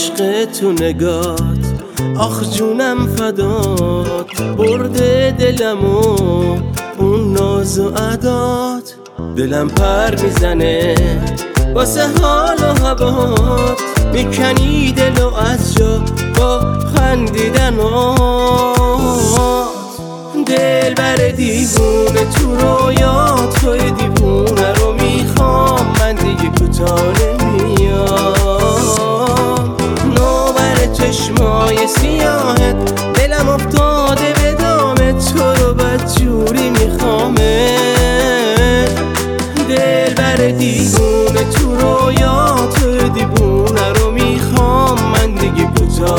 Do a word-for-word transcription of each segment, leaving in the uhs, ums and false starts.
عشق تو نگات، آخ جونم فدات، برده دلمو اون ناز و عدات. دلم پر میزنه واسه حال و هوات، میکنی دلو از جا با خندیدنات. دل بر دیوونه تو رویات، توی دیوونه رو میخوام، من دیگه کوتاه نمیام. نوبر چشمای سیاهت، دلم افتاده به دامت، تو رو بدجوری میخوامه. دل بر دیوونه تو رویات، توی دیوونه رو میخوام، من دیگه کوتاه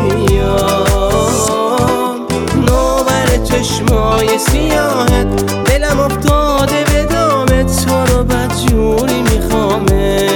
نمیام. نوبر چشمای سیاهت، دلم افتاده به دامت، تو رو بدجوری میخوامه.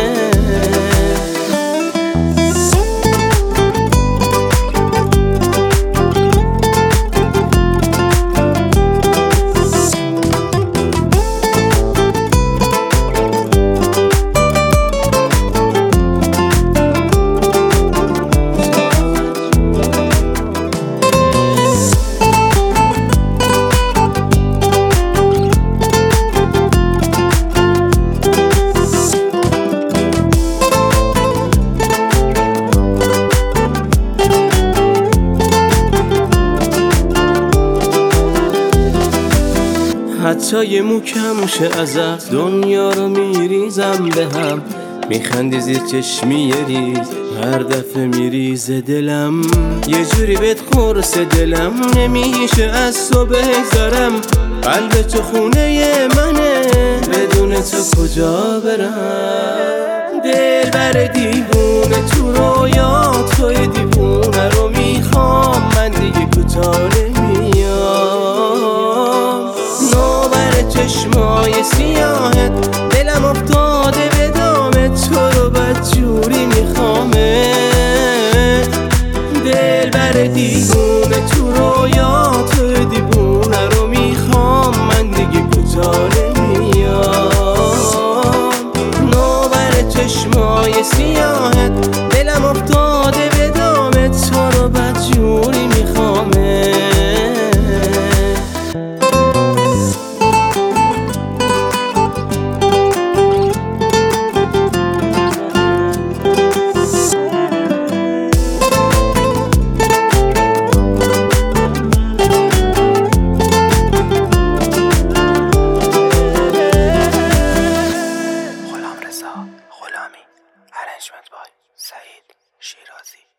حتی یه موکم شه ازت، دنیا رو میریزم به هم. میخندی زیر چشمی یه ریز، هر دفعه میریزه دلم. یه جوری بهت خورسه دلم، نمیشه از تو بگذارم. قلب تو خونه منه، بدون تو کجا برم. دل بر دیوونه تو رویات، توی دیوونه رو میخوام، من دیگه کوتاه نمیام. نوبر چشمای سیاهت، دلم افتاده به دامت، تو رو بدجوری میخوامه. دل بر دیوونه تو رویات، توی دیوونه رو میخوام، من دیگه کوتاه نمیام. نوبر چشمای سیاهت، دلم افتاده به دامت، تو رو بدجوری میخوامه. غلامی. ارنجمنت بای سعید شیرازی.